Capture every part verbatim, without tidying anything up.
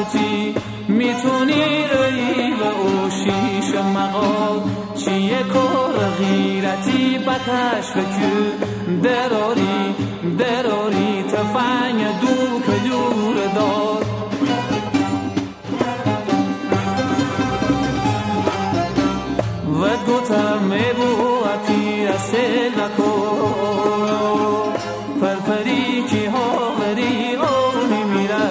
بوتی میتونی روی و اوشیش مقال چیه کار غیرتی بکش بکو دراری دراری تفنگ دو کلور دار ود گوتم میبو اتی رسل بکو پرپری کی ها بری آنی میره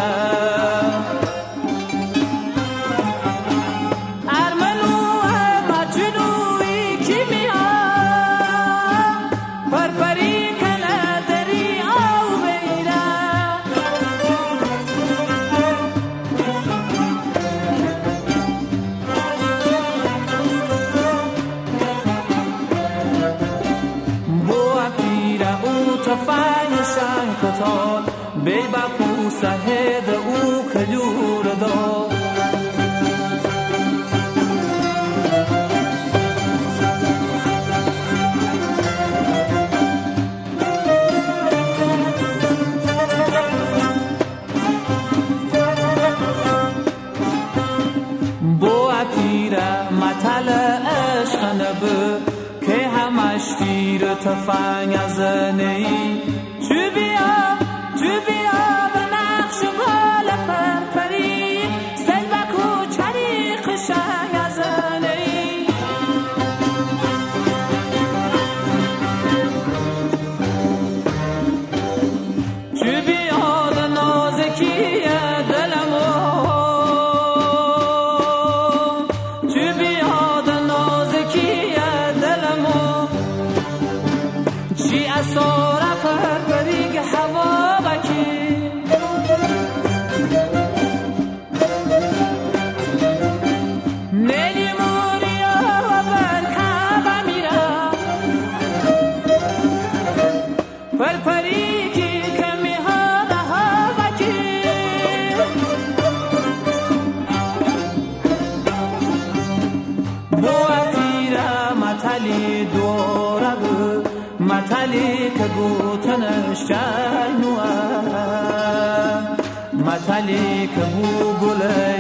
تفنگشن کتال بی بپو سهد او کلور دار بو اپیره متل عشق نبه که همش تیر تفنگ از نی تو بیا تو بیا به نقش گل پرپری سلبک و چریق شنگ از نی تو بیا ده نازکی دلمو تو بیا ده نازکی دلمو چی اصاره پرپری که هوا بکی نیلی موریا و برکبه میره پرپری کی کمی ها رها بکی بو اتیره متلی دوره بود متلی که گوتنش جنوه متلی که بو گله